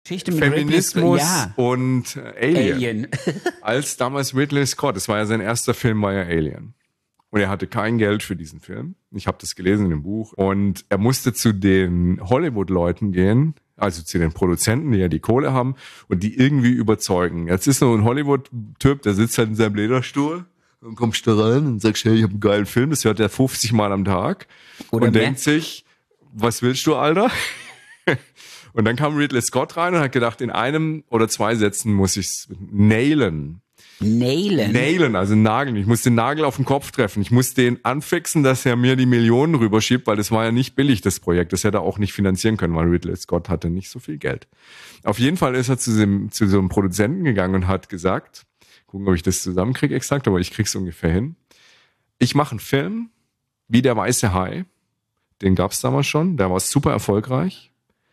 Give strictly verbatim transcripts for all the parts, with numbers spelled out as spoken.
Geschichte mit Feminismus ja. und Alien. Alien. Als damals Ridley Scott, das war ja sein erster Film, war ja Alien. Und er hatte kein Geld für diesen Film. Ich habe das gelesen in dem Buch. Und er musste zu den Hollywood-Leuten gehen, also zu den Produzenten, die ja die Kohle haben, und die irgendwie überzeugen. Jetzt ist noch ein Hollywood-Typ, der sitzt halt in seinem Lederstuhl. Dann kommst du rein und sagst, hey, ich habe einen geilen Film, das hört er fünfzig Mal am Tag. Oder und mehr. denkt sich, was willst du, Alter? Und dann kam Ridley Scott rein und hat gedacht, in einem oder zwei Sätzen muss ich's nailen. Nailen? Nailen, also nageln. Ich muss den Nagel auf den Kopf treffen. Ich muss den anfixen, dass er mir die Millionen rüberschiebt, weil das war ja nicht billig, das Projekt. Das hätte er auch nicht finanzieren können, weil Ridley Scott hatte nicht so viel Geld. Auf jeden Fall ist er zu, dem, zu so einem Produzenten gegangen und hat gesagt, gucken, ob ich das zusammenkriege exakt, aber ich krieg's ungefähr hin. Ich mache einen Film wie Der Weiße Hai. Den gab's damals schon. Der war super erfolgreich.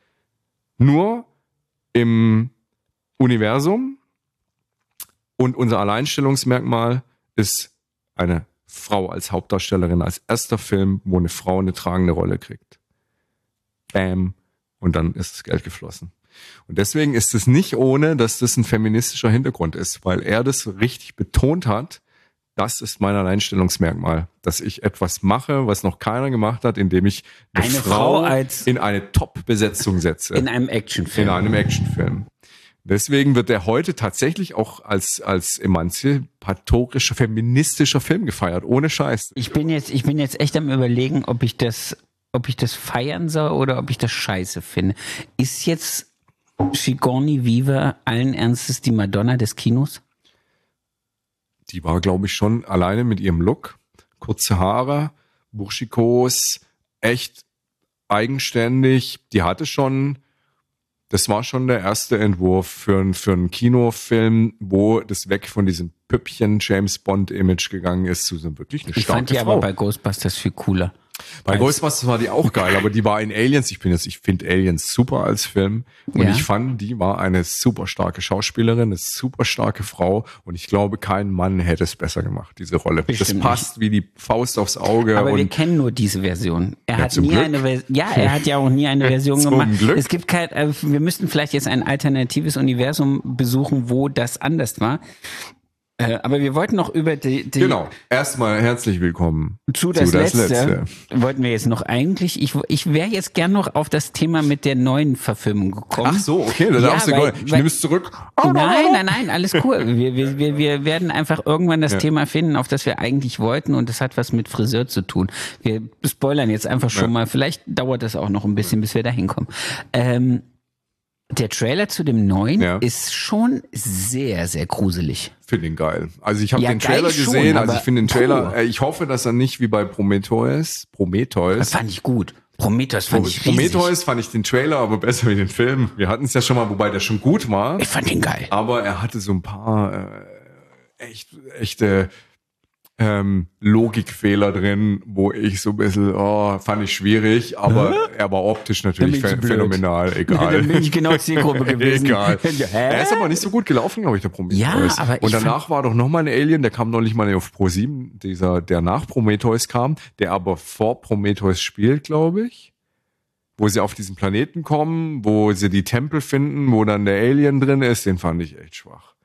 Nur im Universum. Und unser Alleinstellungsmerkmal ist eine Frau als Hauptdarstellerin, als erster Film, wo eine Frau eine tragende Rolle kriegt. Bam. Und dann ist das Geld geflossen. Und deswegen ist es nicht ohne, dass das ein feministischer Hintergrund ist, weil er das richtig betont hat. Das ist mein Alleinstellungsmerkmal, dass ich etwas mache, was noch keiner gemacht hat, indem ich eine, eine Frau, Frau als in eine Top-Besetzung setze. In einem Actionfilm. In einem Actionfilm. Deswegen wird er heute tatsächlich auch als, als emanzipatorischer, feministischer Film gefeiert, ohne Scheiß. Ich bin jetzt, ich bin jetzt echt am Überlegen, ob ich das, ob ich das feiern soll oder ob ich das scheiße finde. Ist jetzt Sigourney Weaver allen Ernstes die Madonna des Kinos? Die war, glaube ich, schon alleine mit ihrem Look, kurze Haare, burschikos, echt eigenständig. Die hatte schon, das war schon der erste Entwurf für, ein, für einen Kinofilm, wo das weg von diesem Püppchen James Bond Image gegangen ist zu so wirklich eine starke Frau. Ich fand die aber bei Ghostbusters viel cooler. Bei Ghostbusters war die auch geil, aber die war in Aliens. Ich bin jetzt, ich finde Aliens super als Film. Und Ja. ich fand, die war eine super starke Schauspielerin, eine super starke Frau. Und ich glaube, kein Mann hätte es besser gemacht, diese Rolle. Bestimmt das passt wie die Faust aufs Auge. Aber und wir kennen nur diese Version. Er Ja, hat zum nie Glück. eine Version. Ja, er hat ja auch nie eine Version Zum gemacht. Glück. Es gibt kein, äh, wir müssten vielleicht jetzt ein alternatives Universum besuchen, wo das anders war. Äh, aber wir wollten noch über die, die Genau. Erstmal herzlich willkommen zu das, zu das Letzte, Letzte. wollten wir jetzt noch eigentlich, ich, ich wäre jetzt gern noch auf das Thema mit der neuen Verfilmung gekommen. Ach so, okay, dann Ja, darfst du weil- gar- Ich weil- nehme es zurück. Nein, nein, nein, alles cool. Wir, wir, wir, wir werden einfach irgendwann das Ja. Thema finden, auf das wir eigentlich wollten, und das hat was mit Friseur zu tun. Wir spoilern jetzt einfach schon Ja. mal. Vielleicht dauert das auch noch ein bisschen, bis wir da hinkommen. Ähm, der Trailer zu dem neuen Ja. ist schon sehr, sehr gruselig. Finde ihn geil. Also ich habe Ja, den Trailer geil schon, gesehen, also aber ich finde den Trailer, puh. äh, ich hoffe, dass er nicht wie bei Prometheus, Prometheus, Das fand ich gut. Prometheus fand ich riesig. Prometheus fand ich den Trailer aber besser wie den Film. Wir hatten es ja schon mal, wobei der schon gut war. Ich fand ihn geil. Aber er hatte so ein paar äh, echt, echte ähm, Logikfehler drin, wo ich so ein bisschen, oh, fand ich schwierig, aber er war optisch natürlich Dann bin ich ph- blöd. phänomenal, egal. Dann bin ich genau Zielgruppe gewesen. Egal. Hä? Er ist aber nicht so gut gelaufen, glaube ich, der Prometheus. Ja, aber ich Und danach war doch nochmal ein Alien, der kam neulich mal auf Pro sieben, dieser, der nach Prometheus kam, der aber vor Prometheus spielt, glaube ich. Wo sie auf diesen Planeten kommen, wo sie die Tempel finden, wo dann der Alien drin ist, den fand ich echt schwach.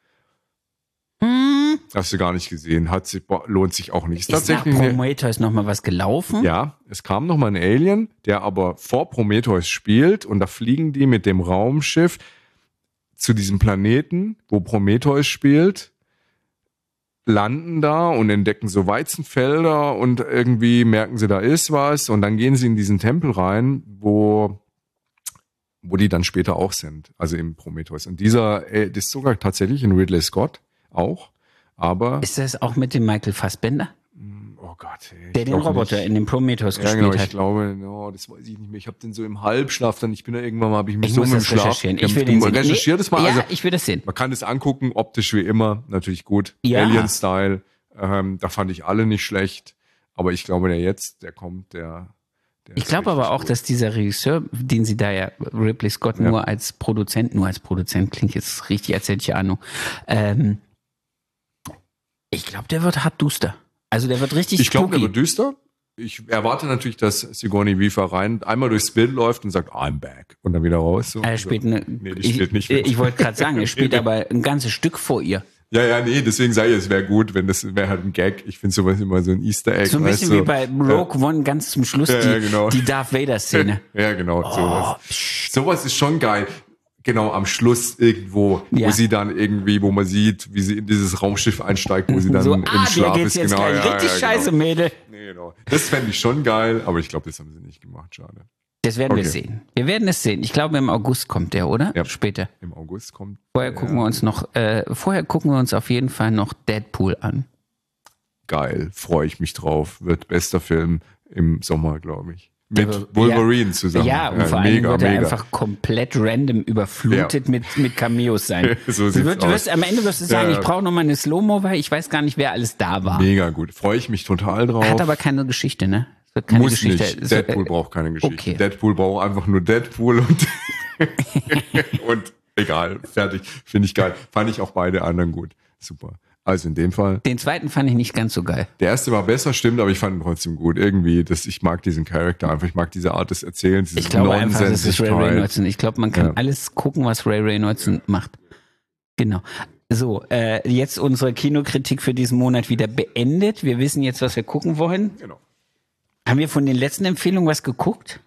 Hm. Hast du gar nicht gesehen. Hat sich, lohnt sich auch nicht. Ist Ist nach tatsächlich eine, Prometheus noch mal was gelaufen? ja, es kam noch mal ein Alien, der aber vor Prometheus spielt, und da fliegen die mit dem Raumschiff zu diesem Planeten, wo Prometheus spielt, landen da und entdecken so Weizenfelder und irgendwie merken sie, da ist was, und dann gehen sie in diesen Tempel rein, wo wo die dann später auch sind, also im Prometheus. Und dieser, äh, das ist sogar tatsächlich in Ridley Scott auch, aber Ist das auch mit dem Michael Fassbender? oh Gott, ey, Der ich den glaub Roboter nicht. in dem Prometheus Ja, gespielt genau, ich hat. glaube, no, das weiß ich nicht mehr. Ich habe den so im Halbschlaf, dann ich bin da irgendwann mal, habe ich mich Ich so muss mit dem das Schlaf. recherchieren. Ja, Ich will du den sehen. recherchier das mal. Ja, Also, ich will das sehen. man kann es angucken, optisch wie immer, natürlich gut. Ja. Alien-Style, ähm, da fand ich alle nicht schlecht. Aber ich glaube, der jetzt, der kommt, der, der Ich ist glaube aber richtig auch, gut. dass dieser Regisseur, den sie da ja, Ridley Scott, Ja. nur als Produzent, nur als Produzent, klingt jetzt richtig, als hätte ich Ahnung. Ähm, ich glaube, der wird hart duster. Also der wird richtig Ich glaube, der spooky. wird düster. Ich erwarte natürlich, dass Sigourney Weaver rein einmal durchs Bild läuft und sagt, I'm back. Und dann wieder raus. So. Er spielt eine, nee, die ich, spielt nicht mit. Ich wollte gerade sagen, er spielt aber ein ganzes Stück vor ihr. Ja, ja, nee, deswegen sage ich, es wäre gut, wenn das wäre halt ein Gag. Ich finde sowas immer so ein Easter Egg. So ein bisschen weißt du? wie bei Rogue One ganz zum Schluss, Ja, die, ja, genau. die Darth Vader-Szene. Ja, genau, Oh, sowas. Sowas ist schon geil. Genau, am Schluss irgendwo, Ja. wo sie dann irgendwie, wo man sieht, wie sie in dieses Raumschiff einsteigt, wo sie dann So, im ah, dir Schlaf geht's ist. jetzt Genau, gleich ja, richtig ja, scheiße, genau. Mädel. Nee, genau. Das fände ich schon geil, aber ich glaube, das haben sie nicht gemacht, schade. Das werden wir Okay. sehen. Wir werden es sehen. Ich glaube, im August kommt der, oder? Ja. Später. Im August kommt. Vorher gucken wir uns noch, äh, vorher gucken wir uns auf jeden Fall noch Deadpool an. Geil, freue ich mich drauf. Wird bester Film im Sommer, glaube ich. Mit Der- Wolverine zusammen. Ja, und vor allem mega, wird er mega. einfach komplett random überflutet Ja. mit, mit Cameos sein. So du sieht's wirst, du wirst, aus. am Ende wirst du sagen, Ja. ich brauche nochmal eine Slow-Mo, weil ich weiß gar nicht, wer alles da war. Mega gut. Freue ich mich total drauf. Hat aber keine Geschichte, ne? Es wird keine Muss Geschichte. nicht. Es- Deadpool äh, braucht keine Geschichte. okay. Deadpool braucht einfach nur Deadpool und, und egal, fertig. Finde ich geil. Fand ich auch beide anderen gut. Super. Also in dem Fall. Den zweiten fand ich nicht ganz so geil. Der erste war besser, stimmt, aber ich fand ihn trotzdem gut. Irgendwie, das, ich mag diesen Charakter einfach. Ich mag diese Art des Erzählens, diese Ich glaube einfach, das ist Ray Nonsensigkeit. Reynolds. Ich glaube, man kann Ja. alles gucken, was Ray Reynolds macht. Genau. So, äh, jetzt unsere Kinokritik für diesen Monat wieder beendet. Wir wissen jetzt, was wir gucken wollen. Genau. Haben wir von den letzten Empfehlungen was geguckt?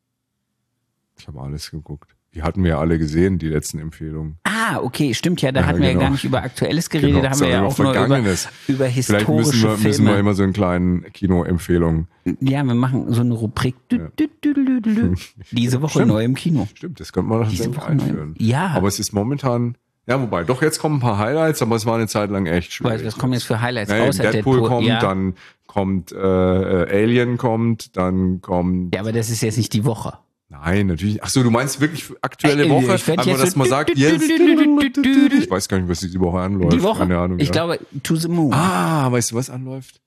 Ich habe alles geguckt. Die hatten wir ja alle gesehen, die letzten Empfehlungen. Ah, okay, stimmt ja. Da Ja, hatten wir genau. ja gar nicht über Aktuelles geredet. Genau, Da haben wir ja sondern auch über nur über, Vergangenes. über Vielleicht historische müssen wir, Filme. müssen wir immer so einen kleinen Kino-Empfehlung. Ja, wir machen so eine Rubrik. Dü, dü, dü, dü, dü, dü. Diese Woche Stimmt. neu im Kino. Stimmt, das könnte man doch Diese tatsächlich Woche neu. einführen. Ja. Aber es ist momentan, ja, wobei, doch jetzt kommen ein paar Highlights, aber es war eine Zeit lang echt schwierig. Was, was kommen jetzt für Highlights Naja, außer Deadpool, Deadpool? kommt, ja. dann kommt äh, äh, Alien kommt, dann kommt. ja, aber das ist jetzt nicht die Woche. Nein, natürlich. Ach so, du meinst wirklich für aktuelle Äh, Woche? ich werd Einfach, jetzt dass so man sagt, dü- dü- jetzt. dü- dü- dü- dü- dü- Ich weiß gar nicht, was diese Woche anläuft. Die Woche? Keine Ahnung. Ich ja. glaube, To the Moon. Ah, weißt du, was anläuft?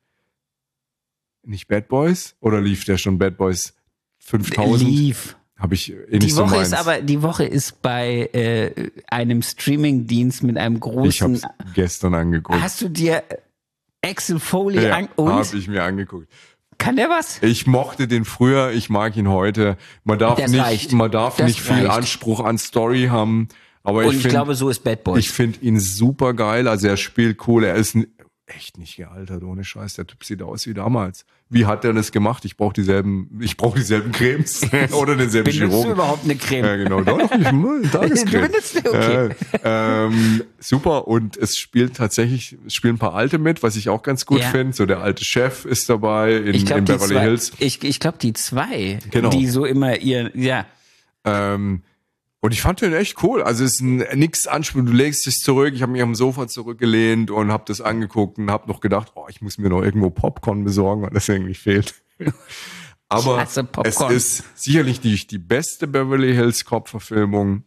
Nicht Bad Boys? Oder lief der schon Bad Boys fünftausend? Lief. Habe ich eh Die nicht so Woche meins. ist aber, die Woche ist bei äh, einem Streamingdienst mit einem Ich großen. habe es gestern angeguckt. Hast du dir Axel Foley Ja, an und habe ich mir angeguckt. kann der was? Ich mochte den früher, ich mag ihn heute. Man darf Das nicht, reicht. man darf Das nicht viel reicht. Anspruch an Story haben. Aber Und ich ich finde, glaube, so ist Bad Boys. ich finde ihn super geil. Also er spielt cool. Er ist ein, echt nicht gealtert, ohne Scheiß. Der Typ sieht aus wie damals. Wie hat er das gemacht? Ich brauche dieselben, ich brauche dieselben Cremes oder denselben Benutzt du Chirurgen. überhaupt eine Creme? Ja, genau. Doch, ich, hm, Tagescreme. Du benutzt- okay. Äh, ähm, super. Und es spielt tatsächlich, es spielen ein paar Alte mit, was ich auch ganz gut Ja. finde. So der alte Chef ist dabei in, Ich glaube, in die Beverly zwei, Hills. ich, ich glaube, die zwei, Genau. die so immer ihr, ja, Ähm, und ich fand den echt cool. Also es ist ein, nix Anspruch. Du legst dich zurück. Ich habe mich am Sofa zurückgelehnt und habe das angeguckt und habe noch gedacht, oh, ich muss mir noch irgendwo Popcorn besorgen, weil das irgendwie fehlt. Aber Ich hasse es Popcorn. ist sicherlich die, die beste Beverly Hills Cop-Verfilmung.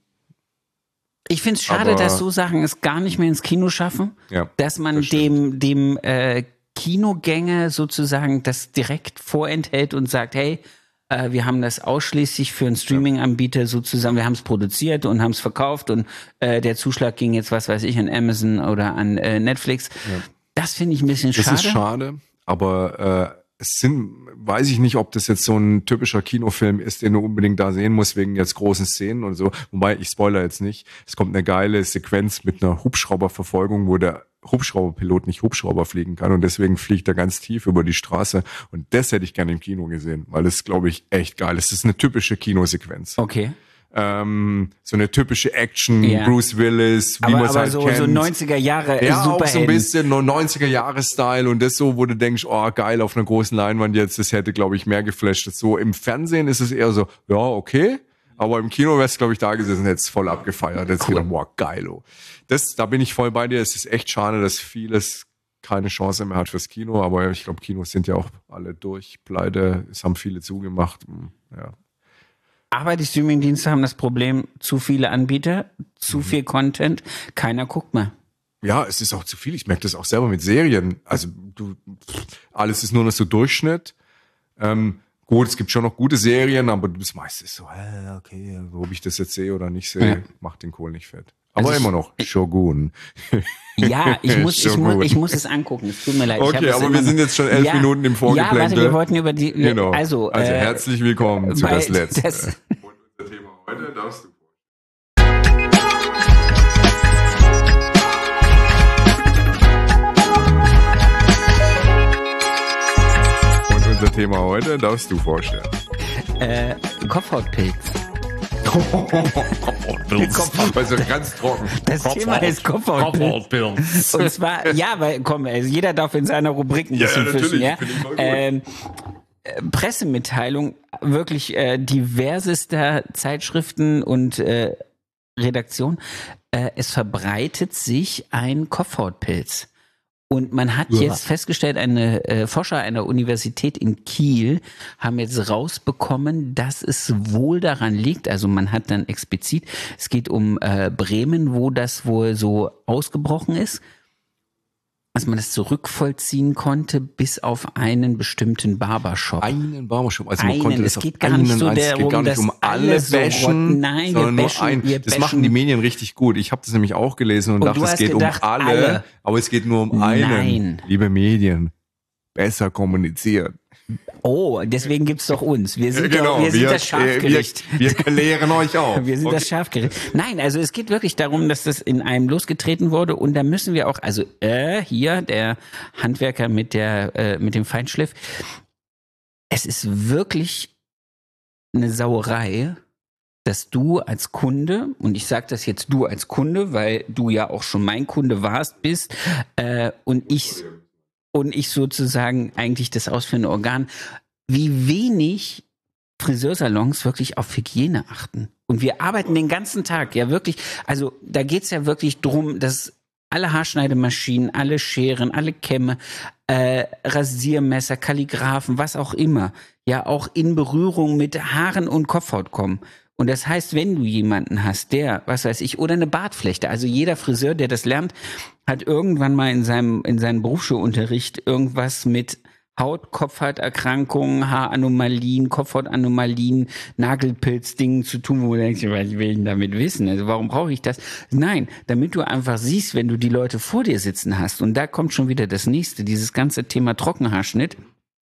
ich finde es schade, Aber- dass so Sachen es gar nicht mehr ins Kino schaffen, Ja, dass man das dem, stimmt. dem äh, Kinogänger sozusagen das direkt vorenthält und sagt, hey, äh, wir haben das ausschließlich für einen Streaming-Anbieter sozusagen, wir haben es produziert und haben es verkauft und äh, der Zuschlag ging jetzt, was weiß ich, an Amazon oder an äh, Netflix. Das finde ich ein bisschen Das schade. ist schade, aber äh, es sind, weiß ich nicht, ob das jetzt so ein typischer Kinofilm ist, den du unbedingt da sehen musst, wegen jetzt großen Szenen und so. Wobei, ich spoiler jetzt nicht. Es kommt eine geile Sequenz mit einer Hubschrauberverfolgung, wo der Hubschrauberpilot nicht Hubschrauber fliegen kann und deswegen fliegt er ganz tief über die Straße. Und das hätte ich gerne im Kino gesehen, weil das, glaube ich, echt geil ist. Das ist eine typische Kinosequenz. Okay. Ähm, so eine typische Action, Ja. Bruce Willis, wie Aber, man es aber halt so, kennt. so neunziger Jahre Ja, auch so ein Superhelden. bisschen neunziger-Jahres-Style und das so, wo du denkst, oh geil, auf einer großen Leinwand jetzt, das hätte, glaube ich, mehr geflasht. So im Fernsehen ist es eher so, ja, okay, aber im Kino wär's, glaube ich, da gesessen, hätte es voll abgefeiert. Jetzt Cool. gedacht, boah, geilo. Das, da bin ich voll bei dir. Es ist echt schade, dass vieles keine Chance mehr hat fürs Kino, aber ich glaube, Kinos sind ja auch alle durch, pleite, es haben viele zugemacht. Hm, Ja. Aber die Streamingdienste haben das Problem, zu viele Anbieter, zu Mhm. viel Content, keiner guckt mehr. Ja, es ist auch zu viel. Ich merke das auch selber mit Serien. Also du, pff, alles ist nur noch so Durchschnitt. Ähm, gut, es gibt schon noch gute Serien, aber das meiste ist so, äh, okay, ob ich das jetzt sehe oder nicht sehe, Ja. macht den Kohl nicht fett. Aber Also immer ich- noch Shogun. Ja, ich muss, ich, Shogun. muss, ich muss es angucken. Es tut mir leid. Ich hab Okay, es aber immer wir sind noch- jetzt schon elf ja, Minuten im Ja, warte, Vorgeplänkel. wir wollten über die, wir, Genau. also, Also äh, herzlich willkommen zu weil das Letzte. das- Und unser Thema heute darfst du. Und unser Thema heute darfst du vorstellen. äh, Kopfhautpilz. Also ganz trocken. Das Thema ist Kopfhautpilz. Und zwar, ja, weil, komm, also jeder darf in seiner Rubrik ein Ja, bisschen ja, fischen, natürlich, ja. finde ich voll gut. Ähm, äh, Pressemitteilung, wirklich äh, diversester Zeitschriften und äh, Redaktion. Äh, es verbreitet sich ein Kopfhautpilz. Und man hat Ja. jetzt festgestellt, eine äh, Forscher einer Universität in Kiel haben jetzt rausbekommen, dass es wohl daran liegt, also man hat dann explizit, es geht um äh, Bremen, wo das wohl so ausgebrochen ist, dass man das zurückvollziehen konnte bis auf einen bestimmten Barbershop. Einen Barbershop. Also man Einen, konnte es das geht auf gar nicht einen so einzigen- darum, gar nicht dass um alle alle so bashen, rotten. Nein, wir sondern nur bashen, ein. wir Das bashen. machen die Medien richtig gut. Ich habe das nämlich auch gelesen und, Und dachte, du es hast geht gedacht, um alle, alle. aber es geht nur um einen. Nein. Liebe Medien, besser kommunizieren. Oh, deswegen gibt's doch uns. Wir sind, doch, wir sind das Schafgericht. Wir, wir klären euch auf. Wir sind Okay. das Schafgericht. Nein, also es geht wirklich darum, dass das in einem losgetreten wurde und da müssen wir auch, also äh, hier der Handwerker mit der äh, mit dem Feinschliff. Es ist wirklich eine Sauerei, dass du als Kunde, und ich sage das jetzt du als Kunde, weil du ja auch schon mein Kunde warst, bist, äh, und ich und ich sozusagen eigentlich das ausführende Organ, wie wenig Friseursalons wirklich auf Hygiene achten. Und wir arbeiten den ganzen Tag, ja wirklich, also da geht's ja wirklich drum, dass alle Haarschneidemaschinen, alle Scheren, alle Kämme, äh, Rasiermesser, Kalligraphen, was auch immer, ja auch in Berührung mit Haaren und Kopfhaut kommen. Und das heißt, wenn du jemanden hast, der, was weiß ich, oder eine Bartflechte, also jeder Friseur, der das lernt, hat irgendwann mal in seinem, in seinem Berufsschulunterricht irgendwas mit Haut, Kopfhauterkrankungen, Haaranomalien, Kopfhautanomalien, Nagelpilzdingen zu tun, wo du denkst, was will ich denn damit wissen? Also warum brauche ich das? Nein, damit du einfach siehst, wenn du die Leute vor dir sitzen hast. Und da kommt schon wieder das nächste, dieses ganze Thema Trockenhaarschnitt.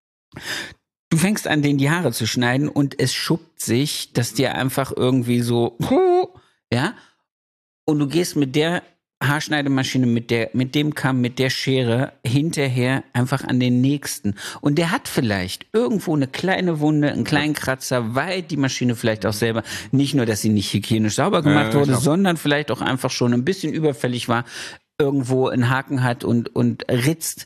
Du fängst an, denen die Haare zu schneiden und es schuppt sich, dass dir einfach irgendwie so, ja, und du gehst mit der Haarschneidemaschine, mit der, mit dem Kamm, mit der Schere hinterher einfach an den nächsten. Und der hat vielleicht irgendwo eine kleine Wunde, einen kleinen Kratzer, weil die Maschine vielleicht auch selber, nicht nur, dass sie nicht hygienisch sauber gemacht Ja, wurde, klar. sondern vielleicht auch einfach schon ein bisschen überfällig war, irgendwo einen Haken hat und, und ritzt.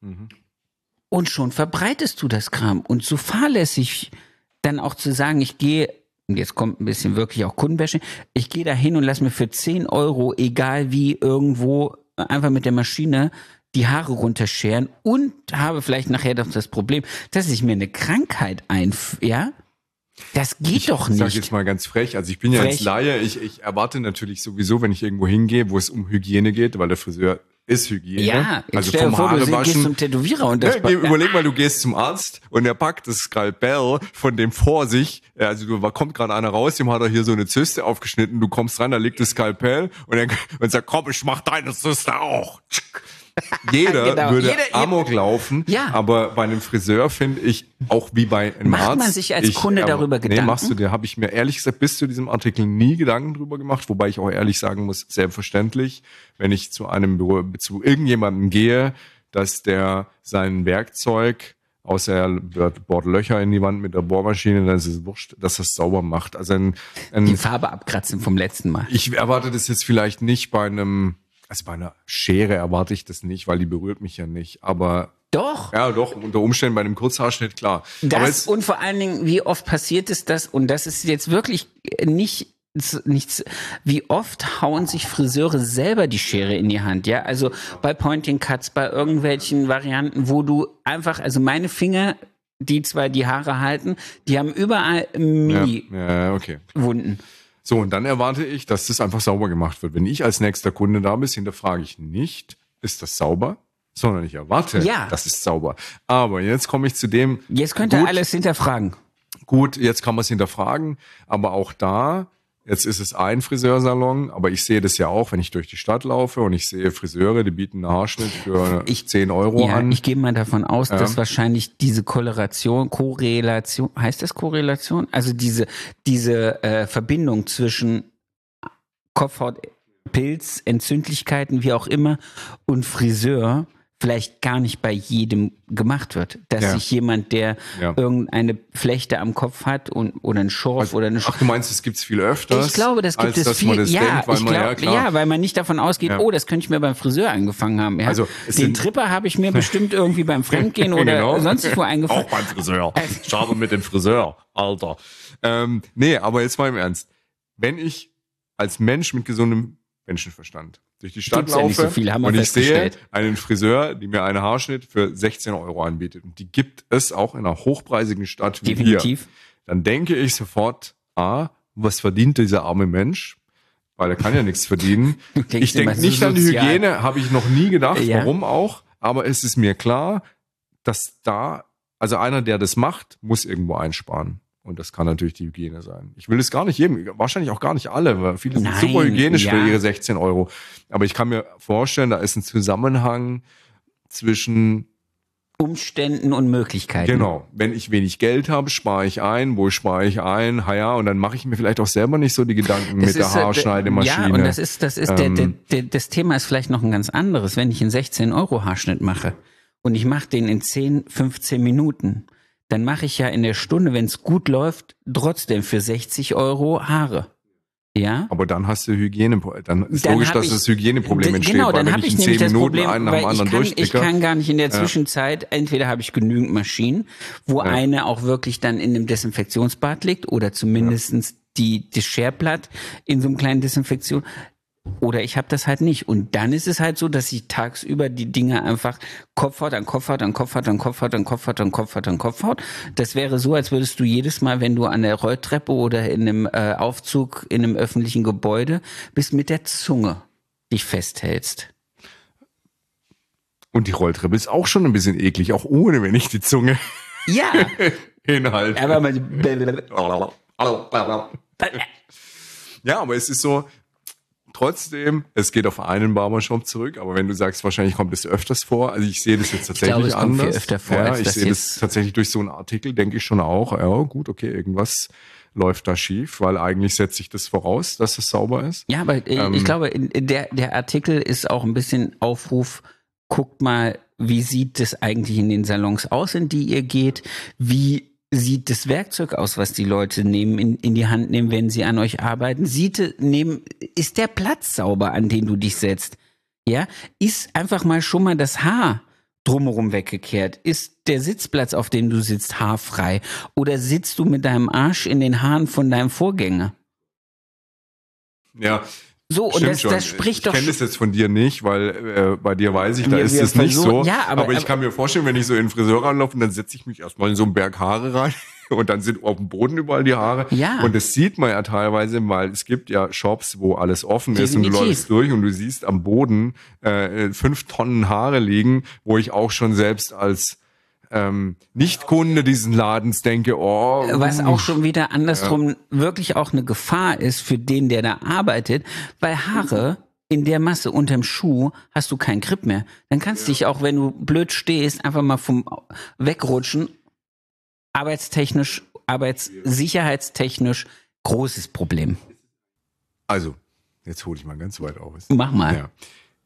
Und schon verbreitest du das Kram. Und so fahrlässig dann auch zu sagen, ich gehe, und jetzt kommt ein bisschen wirklich auch Kundenbashing, ich gehe da hin und lass mir für zehn Euro, egal wie, irgendwo einfach mit der Maschine die Haare runterscheren und habe vielleicht nachher doch das Problem, dass ich mir eine Krankheit einf... Ja? Das geht doch Ich sag nicht. jetzt mal ganz frech, also ich bin ja Frech. jetzt Laie, ich, ich erwarte natürlich sowieso, wenn ich irgendwo hingehe, wo es um Hygiene geht, weil der Friseur ist Hygiene. Ja, jetzt also stell dir vom vor, du gehst Haarewaschen. zum Tätowierer und das... Ja, geh- überleg mal, du gehst zum Arzt und er packt das Skalpell von dem vor sich. Also du, da kommt gerade einer raus, dem hat er hier so eine Zyste aufgeschnitten. Du kommst rein, da liegt das Skalpell und er und sagt, komm, ich mach deine Zyste auch. Jeder Genau. würde Jeder- Amok laufen, Ja. aber bei einem Friseur finde ich, auch wie bei einem Macht Arzt. man sich als ich, Kunde aber- darüber Nee, Gedanken? machst du dir, habe ich mir ehrlich gesagt bis zu diesem Artikel nie Gedanken drüber gemacht, wobei ich auch ehrlich sagen muss, selbstverständlich, wenn ich zu einem Büro, zu irgendjemandem gehe, dass der sein Werkzeug, außer er bohrt Löcher in die Wand mit der Bohrmaschine, dann ist es wurscht, dass er es sauber macht. Also ein, ein Die Farbe abkratzen vom letzten Mal. ich erwarte das jetzt vielleicht nicht bei einem, also bei einer Schere erwarte ich das nicht, weil die berührt mich ja nicht. Aber Doch. ja, doch, unter Umständen bei einem Kurzhaarschnitt, klar. Aber Das jetzt, und vor allen Dingen, wie oft passiert es das? Und das ist jetzt wirklich nicht nichts. Wie oft hauen sich Friseure selber die Schere in die Hand? Ja, also bei Pointing Cuts, bei irgendwelchen Varianten, wo du einfach, also meine Finger, die zwar die Haare halten, die haben überall ja, Mini-Wunden. ja, okay. So, und dann erwarte ich, dass das einfach sauber gemacht wird. Wenn ich als nächster Kunde da bin, hinterfrage ich nicht, ist das sauber? Sondern ich erwarte, Ja. das ist sauber. Aber jetzt komme ich zu dem, Jetzt könnt ihr Gut. alles hinterfragen. gut, jetzt kann man es hinterfragen, aber auch da Jetzt ist es ein Friseursalon, aber ich sehe das ja auch, wenn ich durch die Stadt laufe und ich sehe Friseure, die bieten einen Haarschnitt für ich, zehn Euro ja, an. Ich gehe mal davon aus, ja. dass wahrscheinlich diese Korrelation, Korrelation, heißt das Korrelation? Also diese, diese äh, Verbindung zwischen Kopfhautpilz, Entzündlichkeiten, wie auch immer, und Friseur vielleicht gar nicht bei jedem gemacht wird. Dass ja. sich jemand, der ja. irgendeine Flechte am Kopf hat und, oder einen Schorf also, oder eine Schorf. Ach, du meinst, es gibt es viel öfters? Ich glaube, das gibt als es dass viel. Man das ja, denkt, weil ich man, glaub, ja, klar. ja, weil man nicht davon ausgeht, ja. oh, das könnte ich mir beim Friseur angefangen haben. Ja? Also, den Tripper habe ich mir bestimmt irgendwie beim Fremdgehen oder genau. sonst wo eingefangen. Auch beim Friseur. Schade mit dem Friseur, Alter. Ähm, nee, aber jetzt mal im Ernst. Wenn ich als Mensch mit gesundem Menschenverstand durch die Stadt Gibt's laufe ja nicht so viele, haben wir und ich sehe festgestellt. einen Friseur, die mir einen Haarschnitt für sechzehn Euro anbietet und die gibt es auch in einer hochpreisigen Stadt wie Definitiv. hier, dann denke ich sofort, ah, was verdient dieser arme Mensch? Weil er kann ja nichts verdienen. Ich denke nicht an die Hygiene, habe ich noch nie gedacht, ja. warum auch, aber es ist mir klar, dass da, also einer, der das macht, muss irgendwo einsparen. Und das kann natürlich die Hygiene sein. Ich will es gar nicht jedem, wahrscheinlich auch gar nicht alle, weil viele sind Nein, super hygienisch ja. für ihre sechzehn Euro. Aber ich kann mir vorstellen, da ist ein Zusammenhang zwischen Umständen und Möglichkeiten. Genau. Wenn ich wenig Geld habe, spare ich ein. Wo spare ich ein? Ha ja, und dann mache ich mir vielleicht auch selber nicht so die Gedanken das mit der Haarschneidemaschine. Ja, und das ist, das ist ähm, der, der, der, das Thema ist vielleicht noch ein ganz anderes. Wenn ich einen sechzehn Euro Haarschnitt mache und ich mache den in zehn, fünfzehn Minuten, dann mache ich ja in der Stunde, wenn es gut läuft, trotzdem für sechzig Euro Haare. Ja? Aber dann hast du Hygiene, dann ist dann logisch, dass ich, das Hygieneproblem d- entsteht. Genau, weil dann wenn habe ich ich in nämlich zehn das Minuten Problem, einen nach weil dem anderen ich kann, ich durchklicke. kann gar nicht in der Ja. Zwischenzeit, entweder habe ich genügend Maschinen, wo Ja. eine auch wirklich dann in einem Desinfektionsbad liegt oder zumindestens die, das Shareblatt in so einem kleinen Desinfektion. Oder ich habe das halt nicht. Und dann ist es halt so, dass ich tagsüber die Dinge einfach Kopfhaut an Kopfhaut an Kopfhaut an Kopfhaut an Kopfhaut an Kopfhaut an Kopfhaut. Das wäre so, als würdest du jedes Mal, wenn du an der Rolltreppe oder in einem äh, Aufzug in einem öffentlichen Gebäude bist, mit der Zunge dich festhältst. Und die Rolltreppe ist auch schon ein bisschen eklig, auch ohne, wenn ich die Zunge Ja. hinhalte. Aber mal Ja, aber es ist so, trotzdem, es geht auf einen Barbershop zurück, aber wenn du sagst, wahrscheinlich kommt es öfters vor, also ich sehe das jetzt tatsächlich ich glaube, es kommt anders. viel öfter vor, ja, als ich das sehe jetzt das tatsächlich durch so einen Artikel, denke ich schon auch, ja gut, okay, irgendwas läuft da schief, weil eigentlich setze ich das voraus, dass es sauber ist. Ja, aber äh, Ähm, ich glaube, in- in der, der Artikel ist auch ein bisschen Aufruf, guckt mal, wie sieht es eigentlich in den Salons aus, in die ihr geht? Wie sieht das Werkzeug aus, was die Leute nehmen, in, in die Hand nehmen, wenn sie an euch arbeiten? Sieht, nehmen, ist der Platz sauber, an den du dich setzt? Ja, ist einfach mal schon mal das Haar drumherum weggekehrt? Ist der Sitzplatz, auf dem du sitzt, haarfrei? Oder sitzt du mit deinem Arsch in den Haaren von deinem Vorgänger? Ja, So, und stimmt das, schon. das spricht ich doch kenne schon. das jetzt von dir nicht, weil äh, bei dir weiß ich, da Wir- ist wir es nicht versuchen- so. ja, aber- aber ich aber- kann mir vorstellen, wenn ich so in den Friseur ranlaufe, dann setze ich mich erstmal in so einen Berg Haare rein und dann sind auf dem Boden überall die Haare. Ja. Und das sieht man ja teilweise, weil es gibt ja Shops, wo alles offen ist und du Definitiv. läufst durch und du siehst am Boden äh, fünf Tonnen Haare liegen, wo ich auch schon selbst als ähm, Nicht-Kunde diesen Ladens denke, oh. Was auch schon wieder andersrum Ja. wirklich auch eine Gefahr ist für den, der da arbeitet, weil Haare in der Masse unterm Schuh hast du keinen Grip mehr. Dann kannst du dich auch, wenn du blöd stehst, einfach mal vom wegrutschen. Arbeitstechnisch, arbeitssicherheitstechnisch großes Problem. Also, jetzt hole ich mal ganz weit aus. Mach mal. Ja.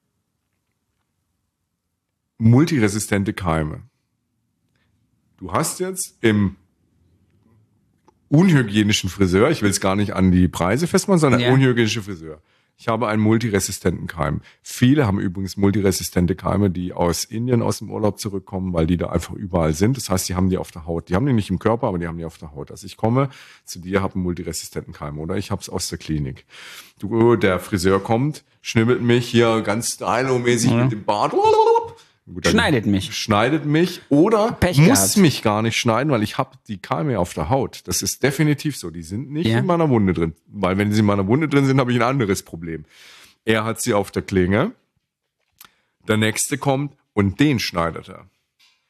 Multiresistente Keime. Du hast jetzt im unhygienischen Friseur, ich will es gar nicht an die Preise festmachen, sondern Ja. unhygienische Friseur. Ich habe einen multiresistenten Keim. Viele haben übrigens multiresistente Keime, die aus Indien aus dem Urlaub zurückkommen, weil die da einfach überall sind. Das heißt, die haben die auf der Haut. Die haben die nicht im Körper, aber die haben die auf der Haut. Also ich komme zu dir, habe einen multiresistenten Keim oder ich habe es aus der Klinik. Du, der Friseur kommt, schnibbelt mich hier ganz stylo-mäßig Ja. mit dem Bart. Gut, dann Schneidet mich. Schneidet mich oder Pech muss gehabt. mich gar nicht schneiden, weil ich habe die Keime auf der Haut. Das ist definitiv so. Die sind nicht Ja. in meiner Wunde drin. Weil wenn sie in meiner Wunde drin sind, habe ich ein anderes Problem. Er hat sie auf der Klinge. Der nächste kommt und den schneidet er.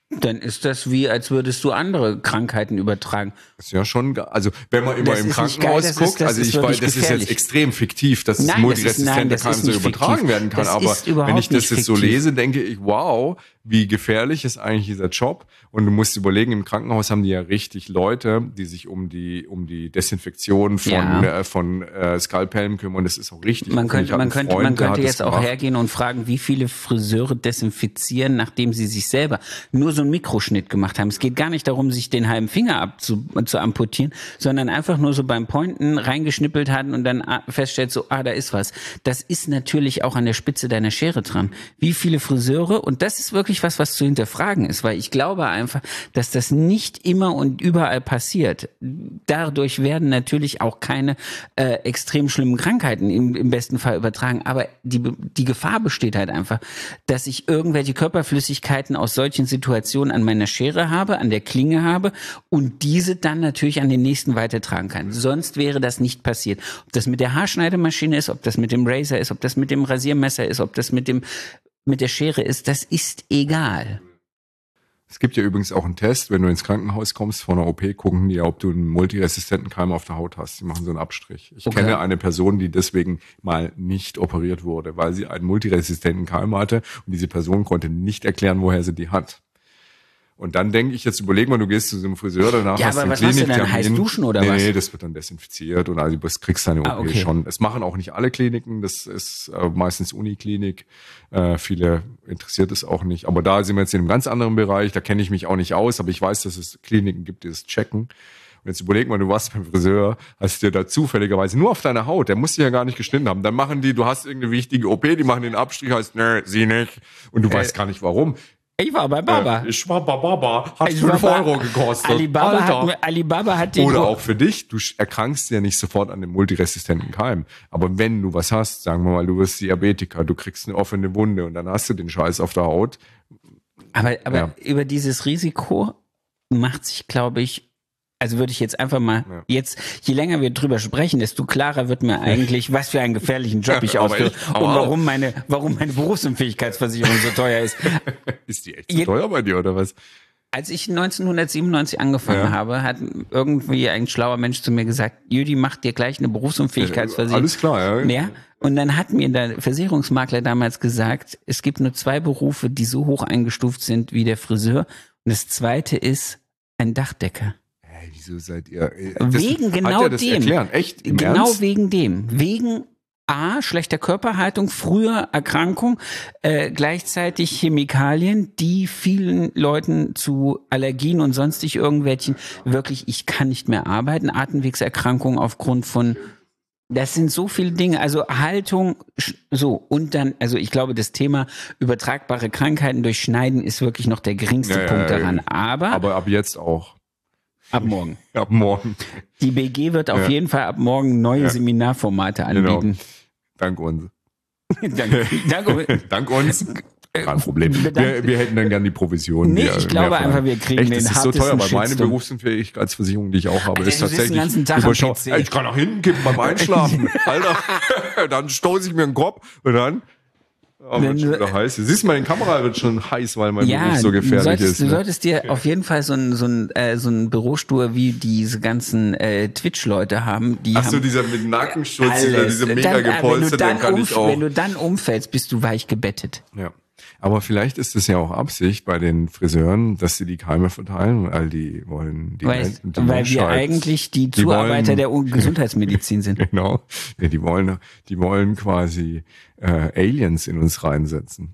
Dann ist das wie, als würdest du andere Krankheiten übertragen. Das ist ja schon, also wenn man immer Das im ist nicht Krankenhaus geil, das guckt, ist- das also ist ich weiß, wirklich das ist gefährlich. jetzt extrem fiktiv, dass Nein, das das ist- multiresistente nein, das Keim ist so nicht übertragen fiktiv. werden kann. Das Aber ist überhaupt wenn ich das nicht jetzt so fiktiv. lese, denke ich, wow, wie gefährlich ist eigentlich dieser Job. Und du musst überlegen, im Krankenhaus haben die ja richtig Leute, die sich um die um die Desinfektion von Ja. äh, von äh, Skalpellen kümmern. Das ist auch richtig. Man Ich könnte, hatte man einen könnte, Freund, man der könnte hat jetzt das auch gemacht. hergehen und fragen, wie viele Friseure desinfizieren, nachdem sie sich selber nur so einen Mikroschnitt gemacht haben. Es geht gar nicht darum, sich den halben Finger abzu, zu amputieren, sondern einfach nur so beim Pointen reingeschnippelt hatten und dann feststellt so, ah, da ist was. Das ist natürlich auch an der Spitze deiner Schere dran. Wie viele Friseure, und das ist wirklich was, was zu hinterfragen ist, weil ich glaube einfach, dass das nicht immer und überall passiert. Dadurch werden natürlich auch keine äh, extrem schlimmen Krankheiten im, im besten Fall übertragen, aber die, die Gefahr besteht halt einfach, dass ich irgendwelche Körperflüssigkeiten aus solchen Situationen an meiner Schere habe, an der Klinge habe und diese dann natürlich an den nächsten weitertragen kann. Sonst wäre das nicht passiert. Ob das mit der Haarschneidemaschine ist, ob das mit dem Razor ist, ob das mit dem Rasiermesser ist, ob das mit dem mit der Schere ist, das ist egal. Es gibt ja übrigens auch einen Test, wenn du ins Krankenhaus kommst vor einer O P, gucken die ja, ob du einen multiresistenten Keim auf der Haut hast. Die machen so einen Abstrich. Ich Okay. kenne eine Person, die deswegen mal nicht operiert wurde, weil sie einen multiresistenten Keim hatte und diese Person konnte nicht erklären, woher sie die hat. Und dann denke ich, jetzt überleg mal, du gehst zu so einem Friseur, danach Ja, hast du aber einen was machst du dann? Kliniktermin. Heiß duschen oder nee, was? Nee, das wird dann desinfiziert und also du kriegst deine O P Ah, okay. schon. Es machen auch nicht alle Kliniken, das ist äh, meistens Uniklinik. Äh, viele interessiert es auch nicht. Aber da sind wir jetzt in einem ganz anderen Bereich, da kenne ich mich auch nicht aus, aber ich weiß, dass es Kliniken gibt, die das checken. Und jetzt überleg mal, du warst beim Friseur, hast dir da zufälligerweise nur auf deiner Haut, der muss dich ja gar nicht geschnitten haben. Dann machen die, du hast irgendeine wichtige O P, die machen den Abstrich, heißt, nö, sie nicht. Und du Äh, weißt gar nicht warum. Ich war bei Baba. Äh, ich war bei Baba, hat Ich war fünf bei- Euro gekostet. Alibaba Alter. hat, Alibaba hat den Oder auch für dich, du erkrankst ja nicht sofort an dem multiresistenten Keim. Aber wenn du was hast, sagen wir mal, du wirst Diabetiker, du kriegst eine offene Wunde und dann hast du den Scheiß auf der Haut. Aber, aber Ja. über dieses Risiko macht sich, glaube ich, also würde ich jetzt einfach mal, Ja. jetzt, je länger wir drüber sprechen, desto klarer wird mir eigentlich, was für einen gefährlichen Job ich Aber ausführe ich- und aber auch. warum meine, warum meine Berufsunfähigkeitsversicherung so teuer ist. Ist die echt so Je- teuer bei dir oder was? Als ich neunzehnhundertsiebenundneunzig angefangen Ja. habe, hat irgendwie ein schlauer Mensch zu mir gesagt, Jüdi, mach dir gleich eine Berufsunfähigkeitsversicherung. Alles klar, ja. Ja, und dann hat mir der Versicherungsmakler damals gesagt, es gibt nur zwei Berufe, die so hoch eingestuft sind wie der Friseur. Und das zweite ist ein Dachdecker. Hey, wieso seid ihr? äh, Wegen hat genau er das dem. erklären? Echt? Im Genau Ernst? wegen dem. Wegen A, schlechter Körperhaltung, früher Erkrankung, äh, gleichzeitig Chemikalien, die vielen Leuten zu Allergien und sonstig irgendwelchen, wirklich, ich kann nicht mehr arbeiten, Atemwegserkrankungen aufgrund von, das sind so viele Dinge, also Haltung, sch- so, und dann, also ich glaube, das Thema übertragbare Krankheiten durch Schneiden ist wirklich noch der geringste Ja, ja, Punkt ja, daran, aber, Aber ab jetzt auch. ab morgen. Ab morgen. Die B G wird auf Ja. jeden Fall ab morgen neue Ja. Seminarformate Genau. anbieten. Dank uns. Danke. Danke. Dank uns. Kein Problem. bedankt- Wir, wir hätten dann gern die Provision. Nee, die, ich äh, glaube mehr von- einfach, wir kriegen Echt, den das ist so teuer, hartesten weil meine Shitstorm. Berufsunfähigkeitsversicherung, die ich auch habe, Alter, ist du sitzt den tatsächlich ganzen Tag am überschau- P C. Ey, ich kann nach hinten kippen beim Einschlafen. Alter, dann stoße ich mir den Kopf und dann oh, wird schon wieder heiß. Siehst du, meine Kamera wird schon heiß, weil mein Ja, Beruf so du gefährlich solltest, ist. du Ne? solltest dir auf jeden Fall so einen so einen, äh, so einen Bürostuhl wie diese ganzen äh, Twitch-Leute haben. Die Ach so, haben dieser mit Nackenschutz, dieser, alles. diese mega Dann, äh, wenn du gepolsterte, dann den kann ich umf- auch. Wenn du dann umfällst, bist du weich gebettet. Ja. Aber vielleicht ist es ja auch Absicht bei den Friseuren, dass sie die Keime verteilen, weil die wollen die, Weil, Men- die weil wir Menschheit- eigentlich die die Zuarbeiter wollen- der Un- Gesundheitsmedizin sind. Genau. Ja, die wollen, die wollen quasi äh, Aliens in uns reinsetzen.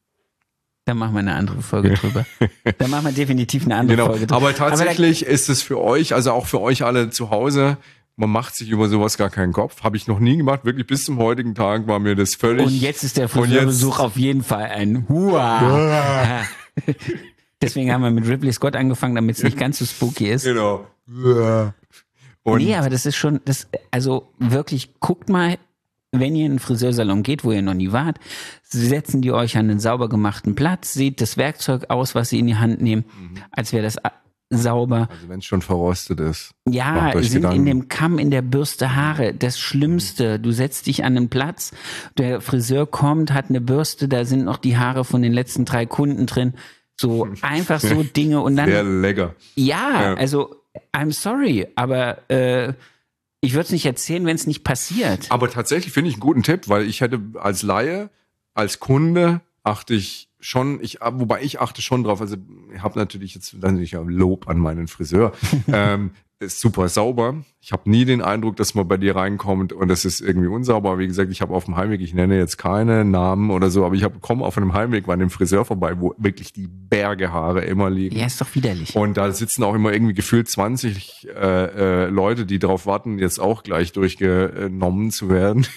Da machen wir eine andere Folge drüber. Da machen wir definitiv eine andere Genau. Folge drüber. Aber tatsächlich ist es für euch, also auch für euch alle zu Hause, man macht sich über sowas gar keinen Kopf. Habe ich noch nie gemacht. Wirklich bis zum heutigen Tag war mir das völlig. Und jetzt ist der Und jetzt- Friseurbesuch auf jeden Fall ein Hua. Deswegen haben wir mit Ridley Scott angefangen, damit es nicht ganz so spooky ist. Genau. Und Nee, aber das ist schon, das, also wirklich, guckt mal, wenn ihr in einen Friseursalon geht, wo ihr noch nie wart, setzen die euch an einen sauber gemachten Platz, seht das Werkzeug aus, was sie in die Hand nehmen, als wäre das a- sauber. also wenn es schon verrostet ist. Ja, Macht euch sind Gedanken. in dem Kamm, in der Bürste Haare. Das Schlimmste, du setzt dich an einen Platz, der Friseur kommt, hat eine Bürste, da sind noch die Haare von den letzten drei Kunden drin. So einfach so Dinge und dann. Sehr lecker. Ja, Ja. also I'm sorry, aber äh, ich würde es nicht erzählen, wenn es nicht passiert. Aber tatsächlich finde ich einen guten Tipp, weil ich hätte als Laie, als Kunde achte ich schon, ich, wobei ich achte schon drauf, also ich habe natürlich jetzt natürlich Lob an meinen Friseur, ähm, ist super sauber. Ich habe nie den Eindruck, dass man bei dir reinkommt und es ist irgendwie unsauber. Wie gesagt, ich habe auf dem Heimweg, ich nenne jetzt keine Namen oder so, aber ich komme auf einem Heimweg bei einem Friseur vorbei, wo wirklich die Berge Haare immer liegen. Ja, ist doch widerlich. Und da sitzen auch immer irgendwie gefühlt zwanzig äh, äh, Leute, die darauf warten, jetzt auch gleich durchgenommen zu werden.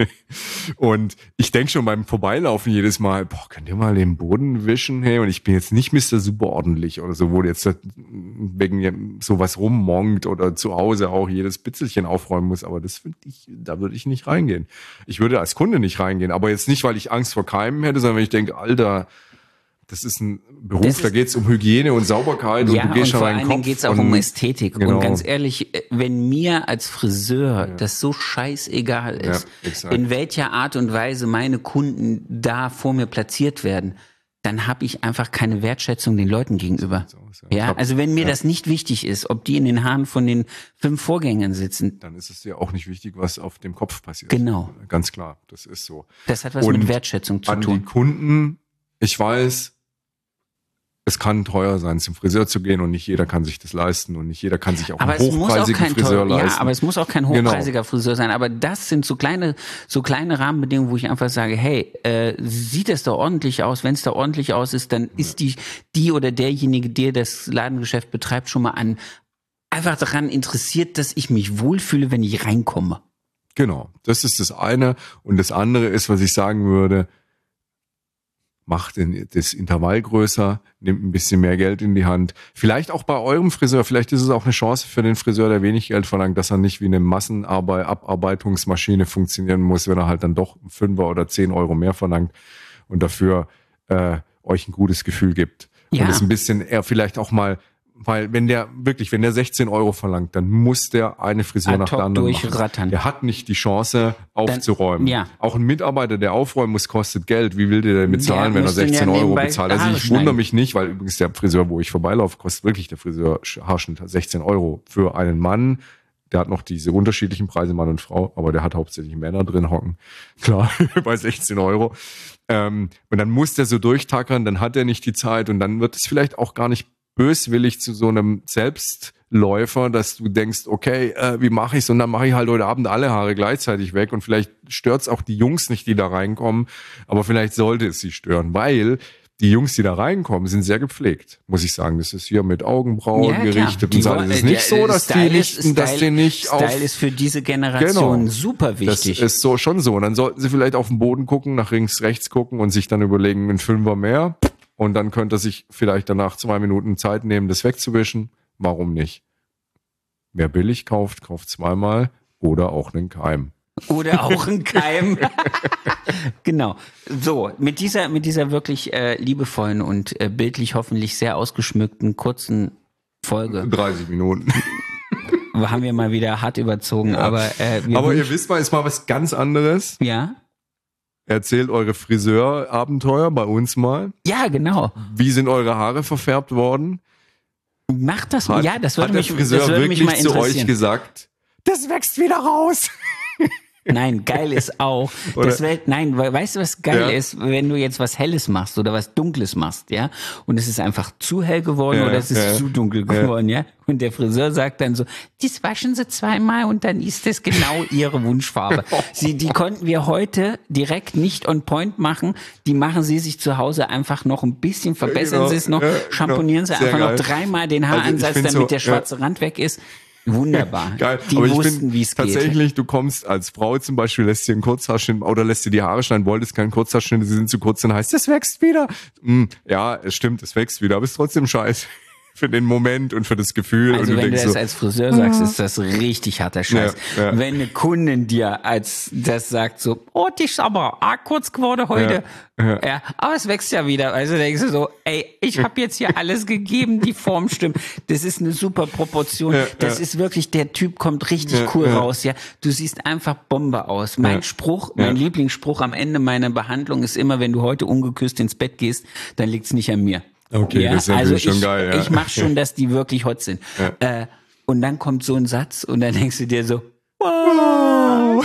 Und ich denke schon beim Vorbeilaufen jedes Mal, boah, könnt ihr mal den Boden wischen? Hey, und ich bin jetzt nicht Mister Superordentlich oder so, wo jetzt wegen sowas rummongt oder zu Hause auch jedes Bitzelchen aufräumen muss. Aber das finde ich, da würde ich nicht reingehen. Ich würde als Kunde nicht reingehen. Aber jetzt nicht, weil ich Angst vor Keimen hätte, sondern weil ich denke, Alter, das ist ein Beruf, ist, da geht es um Hygiene und Sauberkeit ja, und du gehst und schon rein. Vor allen Dingen geht es auch um Ästhetik. Genau. Und ganz ehrlich, wenn mir als Friseur ja. das so scheißegal ist, ja, in welcher Art und Weise meine Kunden da vor mir platziert werden, dann habe ich einfach keine Wertschätzung den Leuten gegenüber. Aus, ja. ja, also wenn mir ja. das nicht wichtig ist, ob die in den Haaren von den fünf Vorgängern sitzen, dann ist es dir auch nicht wichtig, was auf dem Kopf passiert. Genau. Ganz klar, das ist so. Das hat was und mit Wertschätzung zu an tun. Die Kunden, ich weiß, es kann teuer sein, zum Friseur zu gehen und nicht jeder kann sich das leisten und nicht jeder kann sich auch aber einen hochpreisigen auch Friseur teuer, leisten. Ja, aber es muss auch kein hochpreisiger genau. Friseur sein. Aber das sind so kleine, so kleine Rahmenbedingungen, wo ich einfach sage, hey, äh, sieht das da ordentlich aus? Wenn es da ordentlich aus ist, dann ist die, die oder derjenige, der das Ladengeschäft betreibt, schon mal an einfach daran interessiert, dass ich mich wohlfühle, wenn ich reinkomme. Genau, das ist das eine. Und das andere ist, was ich sagen würde, macht das Intervall größer, nimmt ein bisschen mehr Geld in die Hand. Vielleicht auch bei eurem Friseur, vielleicht ist es auch eine Chance für den Friseur, der wenig Geld verlangt, dass er nicht wie eine Massenabarbeitungsmaschine funktionieren muss, wenn er halt dann doch Fünfer oder zehn Euro mehr verlangt und dafür äh, euch ein gutes Gefühl gibt. Ja. Und es ein bisschen eher vielleicht auch mal, weil wenn der wirklich, wenn der sechzehn Euro verlangt, dann muss der eine Frisur nach der anderen machen. Der hat nicht die Chance aufzuräumen. Dann, ja. Auch ein Mitarbeiter, der aufräumen muss, kostet Geld. Wie will der denn bezahlen, der wenn er sechzehn ja Euro bezahlt? Also ich wundere mich nicht, weil übrigens der Friseur, wo ich vorbeilaufe, kostet wirklich der Friseur Haarschnitt sechzehn Euro für einen Mann. Der hat noch diese unterschiedlichen Preise, Mann und Frau, aber der hat hauptsächlich Männer drin hocken. Klar, bei sechzehn Euro. Ähm, und dann muss der so durchtackern, dann hat er nicht die Zeit und dann wird es vielleicht auch gar nicht böswillig zu so einem Selbstläufer, dass du denkst, okay, äh, wie mache ich's? Und dann mache ich halt heute Abend alle Haare gleichzeitig weg und vielleicht stört's auch die Jungs nicht, die da reinkommen, aber vielleicht sollte es sie stören, weil die Jungs, die da reinkommen, sind sehr gepflegt, muss ich sagen. Das ist hier mit Augenbrauen ja, gerichtet und so. Es ist nicht so, dass die nicht, dass die nicht auf... Style ist für diese Generation genau, super wichtig. Das ist so schon so. Und dann sollten sie vielleicht auf den Boden gucken, nach links, rechts gucken und sich dann überlegen, ein Fünfer mehr. Und dann könnte er sich vielleicht danach zwei Minuten Zeit nehmen, das wegzuwischen. Warum nicht? Wer billig kauft, kauft zweimal oder auch einen Keim. Oder auch einen Keim. Genau. So, mit dieser, mit dieser wirklich äh, liebevollen und äh, bildlich hoffentlich sehr ausgeschmückten, kurzen Folge. dreißig Minuten. Haben wir mal wieder hart überzogen. Ja. Aber, äh, wir aber ihr wisst mal, ist mal was ganz anderes. Ja. Erzählt eure Friseurabenteuer bei uns mal. Ja, genau. Wie sind eure Haare verfärbt worden? Macht das mal. Ja, das würde mich, hat der Friseur das würde wirklich mich mal interessieren. zu euch gesagt, das wächst wieder raus. Nein, geil ist auch. Das Welt, nein, weißt du, was geil ja. ist, wenn du jetzt was Helles machst oder was Dunkles machst, ja? Und es ist einfach zu hell geworden ja, oder es ist ja. zu dunkel geworden, ja. ja? Und der Friseur sagt dann so, das waschen Sie zweimal und dann ist das genau Ihre Wunschfarbe. Sie, die konnten wir heute direkt nicht on point machen. Die machen Sie sich zu Hause einfach noch ein bisschen, verbessern genau. Sie es noch, ja, schamponieren genau. Sie einfach geil. noch dreimal den Haaransatz, also damit so, der schwarze ja. Rand weg ist. Wunderbar. Geil. Die aber wussten, wie es geht. Tatsächlich, du kommst als Frau zum Beispiel, lässt dir einen Kurzhaarschnitt oder lässt dir die Haare schneiden, wolltest keinen Kurzhaarschnitt, sie sind zu kurz, dann heißt es wächst wieder. Hm, ja, es stimmt, es wächst wieder, aber es ist trotzdem scheiße. Für den Moment und für das Gefühl. Also und du wenn denkst du das so, als Friseur sagst, ist das richtig harter Scheiß. Ja, ja. Wenn eine Kundin dir als das sagt so, oh, die ist aber arg kurz geworden heute. Ja, ja. ja, aber es wächst ja wieder. Also denkst du so, ey, ich habe jetzt hier alles gegeben, die Form stimmt. Das ist eine super Proportion. Ja, das ja. ist wirklich, der Typ kommt richtig ja, cool ja. raus. Ja, du siehst einfach Bombe aus. Mein ja. Spruch, mein ja. Lieblingsspruch am Ende meiner Behandlung ist immer, wenn du heute ungeküsst ins Bett gehst, dann liegt's nicht an mir. Okay, ja, das ist natürlich also schon ich, geil. Ja. Ich mache schon, dass die wirklich hot sind. Ja. Äh, und dann kommt so ein Satz und dann denkst du dir so, wow.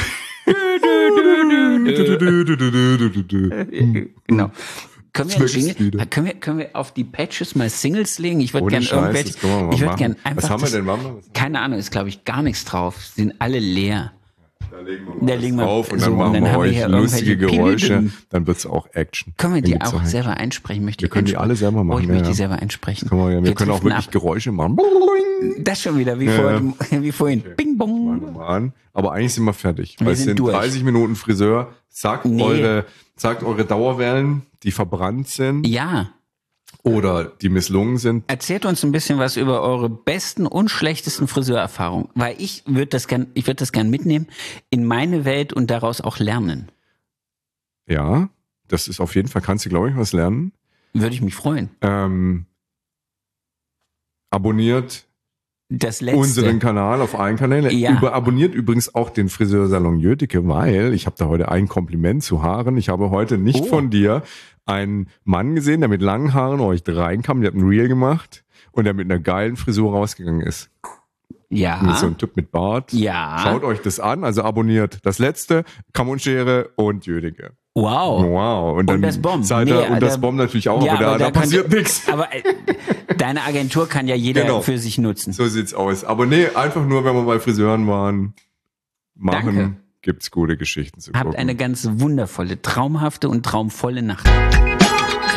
Genau. Können wir, Jingle, können, wir, können wir auf die Patches mal Singles legen? Ich würde gerne irgendwelche. Ich würde gerne einfach. Was haben wir denn, Mama? Keine Ahnung, ist glaube ich gar nichts drauf. Sind alle leer. Da legen wir da legen wir drauf und so, dann machen und dann wir haben euch wir lustige Geräusche. Dann wird's auch Action. Können wir die auch selber einsprechen? Möchte wir ich können die alle selber machen. Oh, ich möchte ja. die selber einsprechen. Können wir ja. wir können auch wirklich ab. Geräusche machen. Das schon wieder, wie, ja, vorhin, ja. wie vorhin. Okay. Bing, bong. Machen wir mal an. Aber eigentlich sind wir fertig. Wir weil es sind durch. dreißig Minuten Friseur. Sagt nee. eure, sagt eure Dauerwellen, die verbrannt sind. Ja. Oder die misslungen sind. Erzählt uns ein bisschen was über eure besten und schlechtesten Friseurerfahrungen, weil ich würde das gern, ich würde das gern mitnehmen in meine Welt und daraus auch lernen. Ja, das ist auf jeden Fall, kannst du, glaube ich, was lernen. Würde ich mich freuen. Ähm, abonniert das letzte. unseren Kanal auf allen Kanälen. Ja. Über, abonniert übrigens auch den Friseursalon Jöteke, weil ich habe da heute ein Kompliment zu Haaren. Ich habe heute nicht oh. von dir einen Mann gesehen, der mit langen Haaren euch reinkam, der hat ein Reel gemacht und der mit einer geilen Frisur rausgegangen ist. Ja. So ein Typ mit Bart. Ja. Schaut euch das an, also abonniert das letzte, Kamm und Schere und Jöteke. Wow. Wow. Und, dann und das Bomb. Seid nee, ihr, und das da, Bomb natürlich auch, ja, aber da, aber da, da passiert nichts. Aber äh, deine Agentur kann ja jeder genau. für sich nutzen. So sieht's aus. Aber nee, einfach nur, wenn wir bei Friseuren waren, machen, Danke. gibt's gute Geschichten zu Habt gucken. eine ganz wundervolle, traumhafte und traumvolle Nacht.